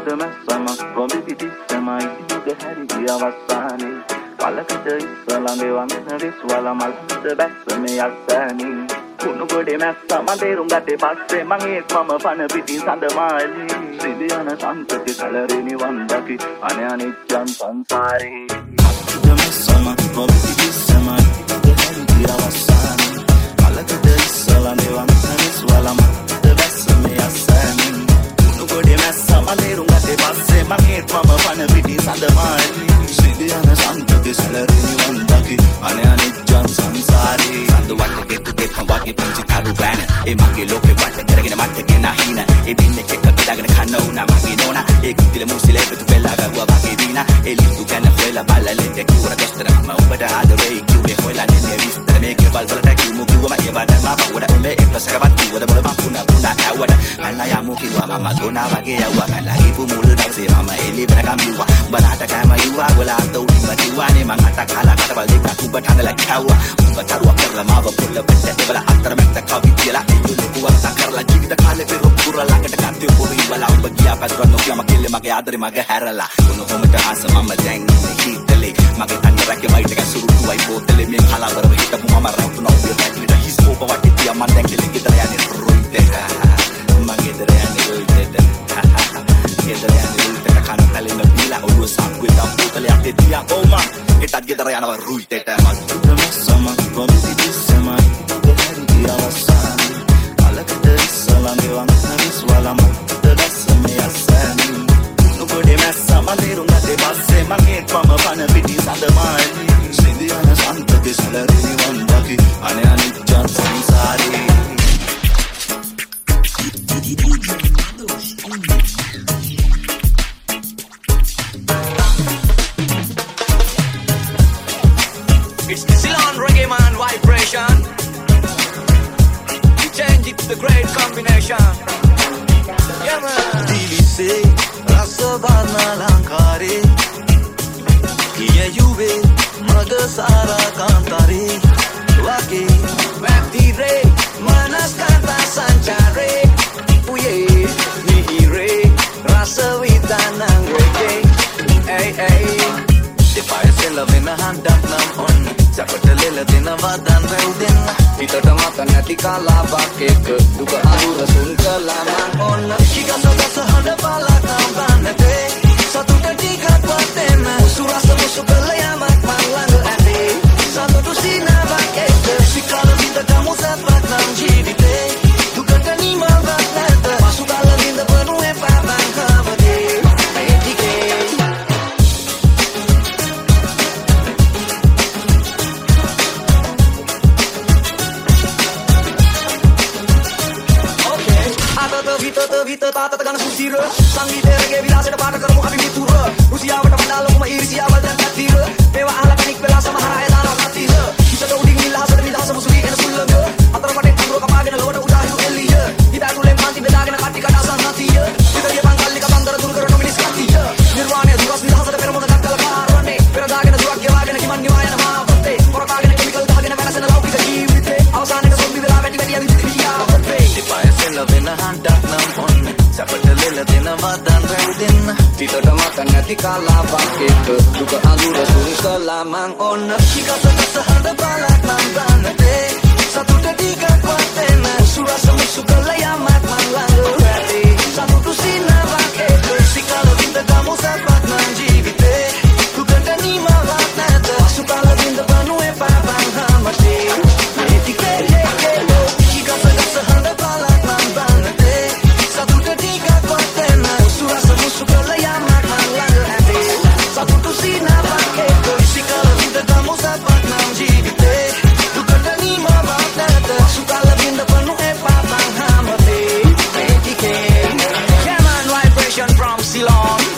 මැස්සම රොඹි පිටිස්සම ඉදුග හැරි ගිය අවසානේ කලකට ඉස්සලා මේවා මෙන්න විශ්වල මල්ද බැස්ස මේ අස්සනේ කුණු ගොඩේ මැස්සම දේරුම් ගත්තේ පස්සේ මං ඒත් මම පන පිටින් සඳමාලි සිදියන සම්පති කලරේ වන්දකි අනේ අනිච්චන් සංසාරේ මැස්සම රොඹි පිටිස්සම ඉදුග හැරි ගිය අවසානේ කලකට ඉස්සලා මේවා මෙන්න විශ්වල මල්ද බැස්ස මේ අස්සනේ ගොඩේ මැස්සම දේරුම් ගත්තේ පස්සේ මං ඒත් මම පන පිටින් සඳමාලි සිදියන සම්පති සැලරෙනි වන්දකි අනේ අනිච්චන් සංසාරේ සඳු වට ගෙත් වගේ පුංචි තරු බෑන ඒ මගේ ලෝකේ වට කරගෙන මට ගෙන හින ඒ දින්නේ එක කඩගෙන කන්න උනා මගේ නෝනා ඒ කුතිල මුසිලේ පුතු වෙලා ගාවා වගේ දිනා ඒ ලිතු ගැන හොයලා බලලෙන් කිව්වර දොස්තර මම ඔබට ආදරේ කිව්වේ හොයලා නෙන්නේ විස්තර මේකේ වලවලට කිව්මු කිව්වම ඒ වඩ මම පවුඩ මේ එපසකවත් කිව්වද බල මම පුනා ඇව්වද මල්ලා යමු කිව්වා මම ගෝනා වගේ යව්වා මල්ලා හිපු මුල් දවසේ මම එලි වෙනකම් කිව්වා බලාට කෑම ඉව්වා ගොලාට උඩින්ම කිව්වානේ මං අත කාලා කටවල් දෙකක් උඹට හදලා කැව්වා උඹ තරුවක් කරලා මාව පොල්ල පෙට්ට ඒවල අතර මැත්ත කවි කියලා ඉදුලුකුවක් කරලා ජීවිත කාලේ පෙර පුරා ළඟට ගත්තේ පොරි වල උඹ ගියා පැත්තට නොකියම කිල්ල මගේ ආදරේ මගේ හැරලා උණු කොමට ආස මම දැන් හිතලේ මගේ තන්න රැකේ වයිට් එක සුරුටුවයි පොතලේ මේ කලවරව හිටපු මම රවුතු නෝවිය පැටිට හිස් කෝප වටේ තියා මන් දැන් කෙලෙ ගෙදර යන්නේ රුයිතේ මගේ ගෙදර යන්නේ රුයිතේ ගෙදර යන්නේ රුයිතේ කන තලින බීලා ඔළුව සම්කුවේ තම් පොතලේ අතේ තියා ඕමා එතත් ගෙදර යනවා රුයිතේට මත්තුම සම කොමිටිසම ඉදුග අවසානේ කලකට ඉස්සලා මේවා විශ්වල මල්ද බැස්ස මේ අස්සනේ නුගොඩේ මැස්සම දේරුම් ගත්තේ පස්සේ මං ඒත් මම පන පිටින් සඳමාලි සිදියන සම්පති සැලරෙනි වන්දකි අනේ අනිච්චන් සංසාරේ It's the Ceylon Reggae Man vibration. You change it to the great combination. Yeah man. Dili se rasavana lankare Kiya yuve magasara kantare Wake Vakti re manas kanta sanchare Uye nihire rasavitanang reggae. Hey hey. Depaya sela vena handak nam on Sapatala dena vadan reuden Hitata mata නැති කාලාවක් එක දුක අඳුර සුන් කළා මං ඔන්න Kikasa hada pala kambanate Satu tika paten Surasa musukala yamak malang ate Satu tu sinabak ete Sikala vida kamu sepat nam jibite Duka kanima vatleta Masukala vida penuh epabang kabade Etike Vita tata tegana susira Sanggita reggae vilasada පාට කරමු අපි මිතුර රුසියාවට වඩා ලොකුම ඊර්ෂියාවල් දැන් පැතිර මේවා අහලා කෙනෙක් වෙලා සමහර අය දානවා කතිර හිතට උඩින් නිල්හසට නිදහසම සුවි එන සුල්ලඟ අතර වටේ කඳුර කපාගෙන ලොවට උඩා හිරු එල්ලිය හිතාතුලෙන් පාන්ති බෙදාගෙන කට්ටි කඩාසන් නැතිය විතරිය පංකල්ලික බන්දර දුරු කරන මිනිස් කතිය නිර්වාණය දුරස් නිදහසට පෙරමුණ දක්කලා පාරවන්නේ පෙර දාගෙන දුරක් ගෙවාගෙන කිමන් නිවා යන මාවතේ පොරකාගෙන කෙමිකල් දාගෙන වෙනසන ලෞකික ජීවිතේ අවසානයේ සොම්බි වෙලා වැඩි වැඩි විදිහට Dipaya sela vena handak nam on Sapatala dena vadan reuden Hitata mata නැති කාලාවක් එක දුක අඳුර සුන් කළා මං ඔන්න Kikasa hada pala kambanate Satu tika paten Surasa musukala yamak malang ate Satu tu sinabak ete Sikala vida kamu sepat nam jibite Duka kanima vatleta Masukala vida penuh epabang hamate Etike Kikasa hada pala kambanate Satu tika paten Surasa musukala yamak malang ate Satu tu sinabak ete Sikala vida kamu sepat nam jibite Duka kanima vatleta Masukala vida penuh epabang hamate Yeah man, vibration from Ceylon.